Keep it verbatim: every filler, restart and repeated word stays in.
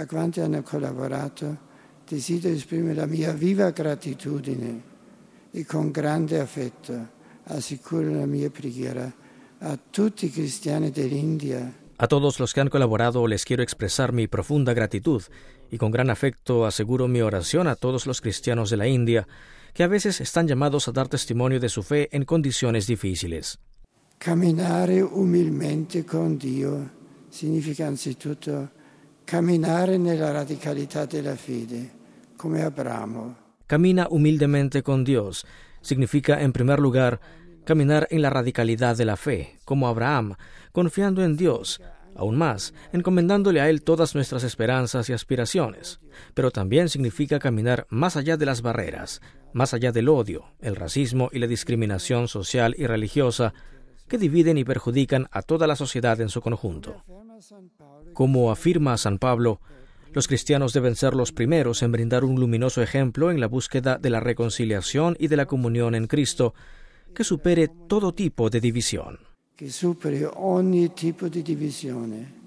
A quanti hanno collaborato desidero esprimere la mia viva gratitudine e con grande affetto assicuro la mia preghiera a tutti i cristiani dell'India. A todos los que han colaborado les quiero expresar mi profunda gratitud y con gran afecto aseguro mi oración a todos los cristianos de la India que a veces están llamados a dar testimonio de su fe en condiciones difíciles. Camminare umilmente con Dio significa anzitutto camminare nella radicalità della fede, come Abramo. Camina humildemente con Dios significa, en primer lugar, caminar en la radicalidad de la fe, como Abraham, confiando en Dios, aún más, encomendándole a Él todas nuestras esperanzas y aspiraciones. Pero también significa caminar más allá de las barreras, más allá del odio, el racismo y la discriminación social y religiosa que dividen y perjudican a toda la sociedad en su conjunto. Como afirma San Pablo, los cristianos deben ser los primeros en brindar un luminoso ejemplo en la búsqueda de la reconciliación y de la comunión en Cristo, que supere todo tipo de división. Que supere ogni tipo di divisione.